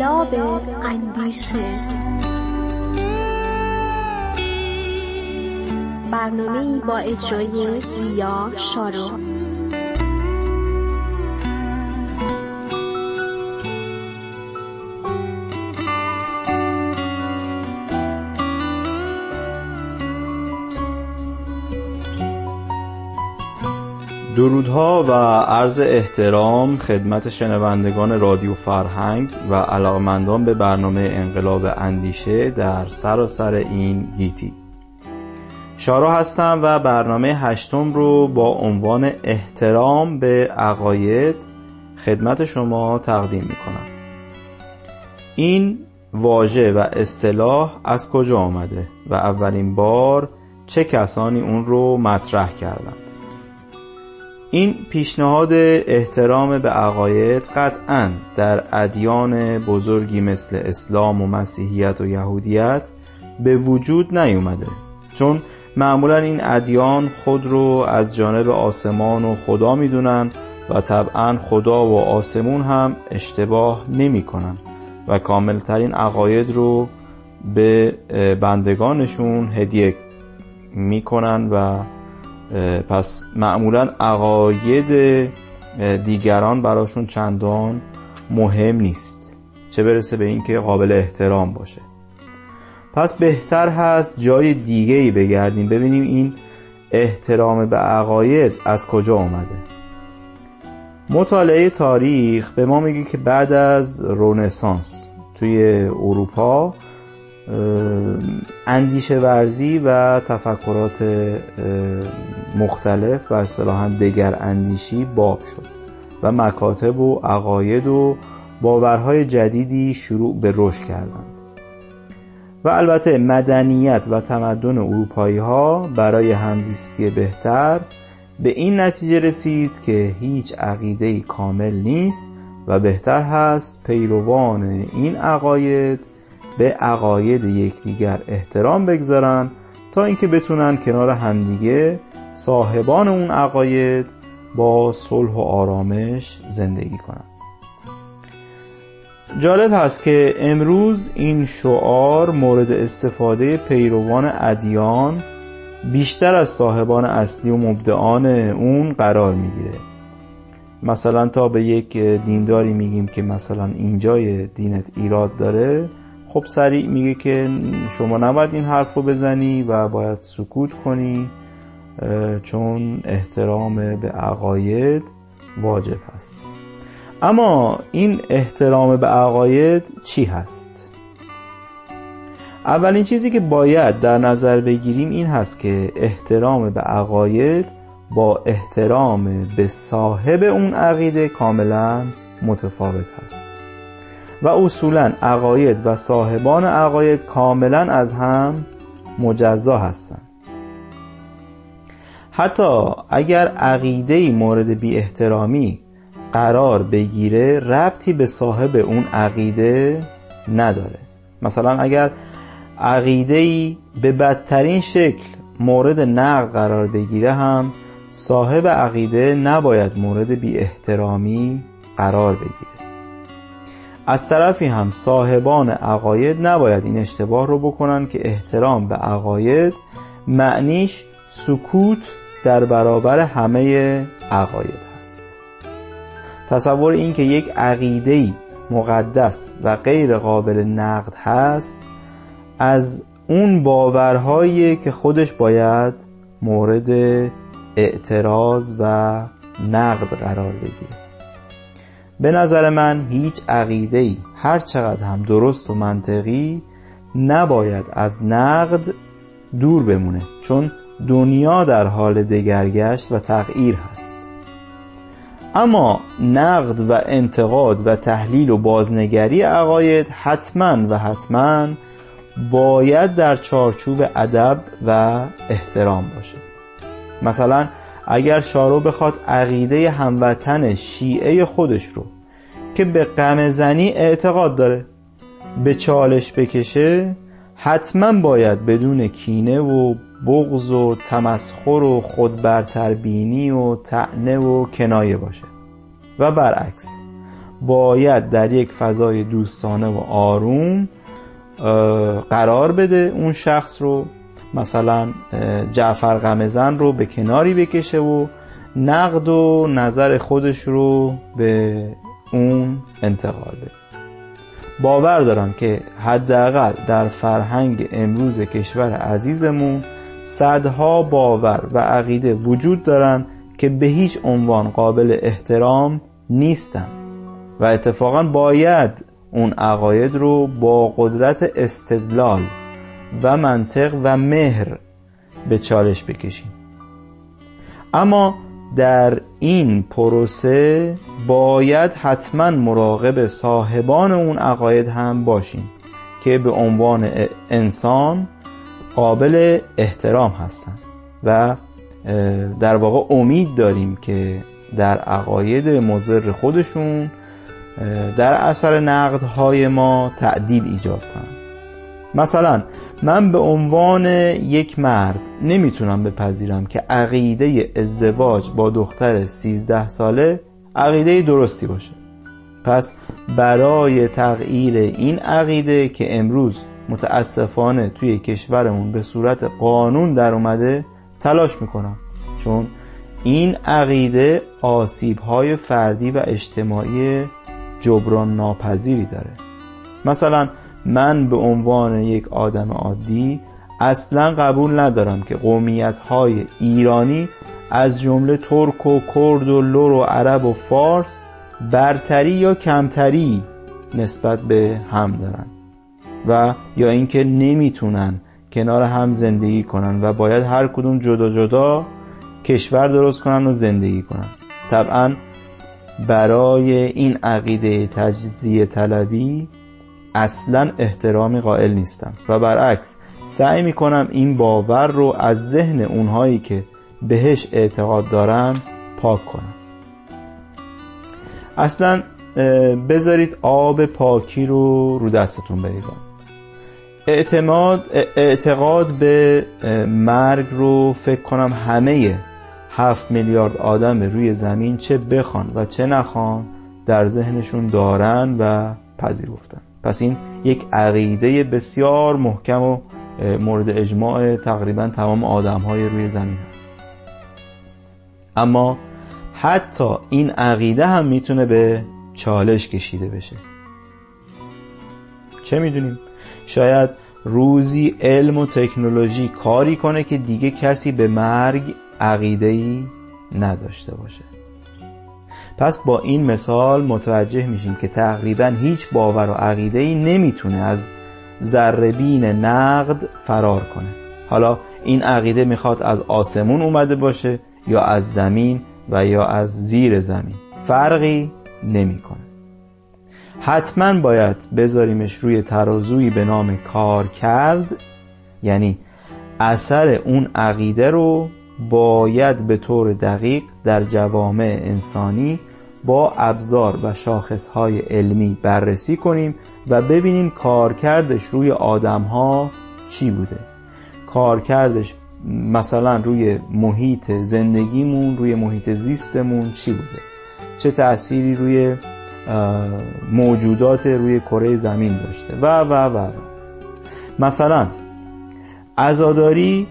انقلاب اندیشه، برنامه‌ای با اجرای زیا شارو. درودها و عرض احترام خدمت شنوندگان رادیو فرهنگ و علاقمندان به برنامه انقلاب اندیشه در سراسر این گیتی. شارو هستم و برنامه 8 رو با عنوان احترام به عقاید خدمت شما تقدیم میکنم. این واژه و اصطلاح از کجا آمده و اولین بار چه کسانی اون رو مطرح کردند؟ این پیشنهاد احترام به عقاید قطعاً در ادیان بزرگی مثل اسلام و مسیحیت و یهودیت به وجود نیومده، چون معمولاً این ادیان خود رو از جانب آسمان و خدا میدونن و طبعاً خدا و آسمون هم اشتباه نمی کنن و کاملترین عقاید رو به بندگانشون هدیه میکنن و پس معمولاً عقاید دیگران براشون چندان مهم نیست، چه برسه به این که قابل احترام باشه. پس بهتر هست جای دیگه‌ای بگردیم ببینیم این احترام به عقاید از کجا آمده. مطالعه تاریخ به ما میگه که بعد از رنسانس توی اروپا اندیشه ورزی و تفکرات مختلف و اصطلاحاً دگر اندیشی باب شد و مکاتب و عقاید و باورهای جدیدی شروع به رشد کردند و البته مدنیت و تمدن اروپایی ها برای همزیستی بهتر به این نتیجه رسید که هیچ عقیده‌ای کامل نیست و بهتر هست پیروان این عقاید به عقاید یکدیگر احترام بگذارن تا اینکه بتونن کنار همدیگه صاحبان اون عقاید با صلح و آرامش زندگی کنن. جالب هست که امروز این شعار مورد استفاده پیروان ادیان بیشتر از صاحبان اصلی و مبدعان اون قرار میگیره. مثلا تا به یک دینداری میگیم که مثلا اینجای دینت ایراد داره، خب سریع میگه که شما نباید این حرف رو بزنی و باید سکوت کنی چون احترام به عقاید واجب هست. اما این احترام به عقاید چی هست؟ اولین چیزی که باید در نظر بگیریم این هست که احترام به عقاید با احترام به صاحب اون عقیده کاملا متفاوت هست و اصولاً عقاید و صاحبان عقاید کاملاً از هم مجزا هستند. حتی اگر عقیده‌ای مورد بی احترامی قرار بگیره ربطی به صاحب اون عقیده نداره. مثلا اگر عقیده‌ای به بدترین شکل مورد نقد قرار بگیره هم صاحب عقیده نباید مورد بی احترامی قرار بگیره. از طرفی هم صاحبان عقاید نباید این اشتباه رو بکنن که احترام به عقاید معنیش سکوت در برابر همه عقاید هست. تصور این که یک عقیده‌ای مقدس و غیر قابل نقد هست از اون باورهایی که خودش باید مورد اعتراض و نقد قرار بگیره. به نظر من هیچ عقیده‌ای هر چقدر هم درست و منطقی نباید از نقد دور بمونه، چون دنیا در حال دگرگشت و تغییر هست. اما نقد و انتقاد و تحلیل و بازنگری عقاید حتما باید در چارچوب ادب و احترام باشه. مثلا اگر شارو بخواد عقیده هموطن شیعه خودش رو که به غم زنی اعتقاد داره به چالش بکشه، حتما باید بدون کینه و بغض و تمسخر و خودبرتربینی و طعنه و کنایه باشه و برعکس باید در یک فضای دوستانه و آروم قرار بده اون شخص رو، مثلا جعفر غمزن رو به کناری بکشه و نقد و نظر خودش رو به اون انتقال بده. باور دارم که حداقل در فرهنگ امروز کشور عزیزمون صدها باور و عقیده وجود دارن که به هیچ عنوان قابل احترام نیستن و اتفاقا باید اون عقاید رو با قدرت استدلال و منطق و مهر به چالش بکشیم. اما در این پروسه باید حتما مراقب صاحبان اون عقاید هم باشیم که به عنوان انسان قابل احترام هستن و در واقع امید داریم که در عقاید مضر خودشون در اثر نقدهای ما تعدیل ایجاد کنن. مثلا من به عنوان یک مرد نمیتونم بپذیرم که عقیده ازدواج با دختر 13 ساله عقیده درستی باشه. پس برای تغییر این عقیده که امروز متاسفانه توی کشورمون به صورت قانون در اومده تلاش میکنم، چون این عقیده آسیب‌های فردی و اجتماعی جبران ناپذیری داره. مثلا من به عنوان یک آدم عادی اصلا قبول ندارم که قومیت‌های ایرانی از جمله ترک و کرد و لر و عرب و فارس برتری یا کمتری نسبت به هم دارن و یا اینکه نمیتونن کنار هم زندگی کنن و باید هر کدوم جدا جدا کشور درست کنن و زندگی کنن. طبعا برای این عقیده تجزیه طلبی اصلا احترامی قائل نیستم و برعکس سعی میکنم این باور رو از ذهن اونهایی که بهش اعتقاد دارن پاک کنم. اصلا بذارید آب پاکی رو دستتون بریزم. اعتقاد به مرگ رو فکر کنم همه 7 میلیارد آدم روی زمین چه بخوان و چه نخوان در ذهنشون دارن و پذیرفتن. پس این یک عقیده بسیار محکم و مورد اجماع تقریبا تمام آدم‌های روی زمین هست. اما حتی این عقیده هم میتونه به چالش کشیده بشه. چه میدونیم؟ شاید روزی علم و تکنولوژی کاری کنه که دیگه کسی به مرگ عقیده‌ای نداشته باشه. پس با این مثال متوجه میشیم که تقریبا هیچ باور و عقیده‌ای نمیتونه از ذره‌بین نقد فرار کنه. حالا این عقیده میخواد از آسمون اومده باشه یا از زمین و یا از زیر زمین، فرقی نمیکنه. حتما باید بذاریمش روی ترازویی به نام کار کرد، یعنی اثر اون عقیده رو باید به طور دقیق در جوامع انسانی با ابزار و شاخصهای علمی بررسی کنیم و ببینیم کارکردش روی آدم‌ها چی بوده. کارکردش مثلا روی محیط زندگیمون، روی محیط زیستمون چی بوده، چه تأثیری روی موجودات روی کره زمین داشته و مثلا عزاداری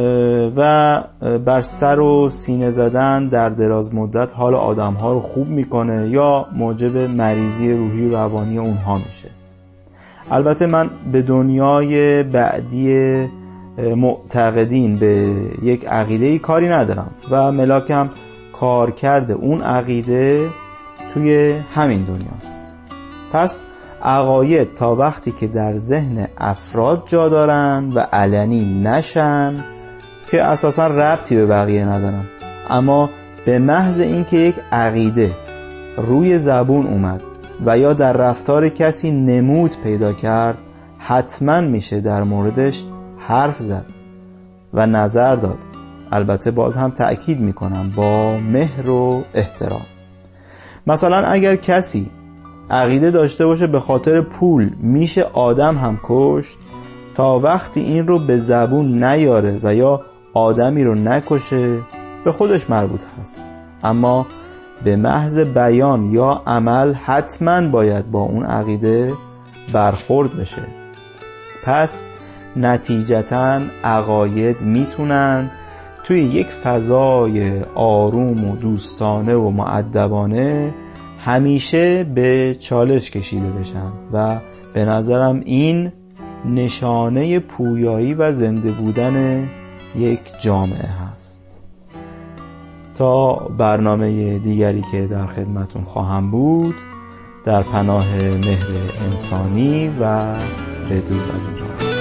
و بر سر و سینه زدن در دراز مدت حال آدم‌ها رو خوب میکنه یا موجب مریضی روحی و روانی اونها میشه. البته من به دنیای بعدی معتقدین به یک عقیده‌ای کاری ندارم و ملاکم کار کرده اون عقیده توی همین دنیاست. پس عقاید تا وقتی که در ذهن افراد جا دارن و علنی نشن که اساسا ربطی به بقیه ندارن، اما به محض اینکه یک عقیده روی زبون اومد و یا در رفتار کسی نمود پیدا کرد، حتما میشه در موردش حرف زد و نظر داد. البته باز هم تأکید میکنم با مهر و احترام. مثلا اگر کسی عقیده داشته باشه به خاطر پول میشه آدم هم کشت، تا وقتی این رو به زبون نیاره و یا آدمی رو نکشه به خودش مربوط هست. اما به محض بیان یا عمل حتما باید با اون عقیده برخورد بشه. پس نتیجتاً عقاید میتونن توی یک فضای آروم و دوستانه و مؤدبانه همیشه به چالش کشیده بشن و به نظرم این نشانه پویایی و زنده بودن یک جامعه هست. تا برنامه دیگری که در خدمتون خواهم بود، در پناه مهر انسانی و بدرود عزیزان.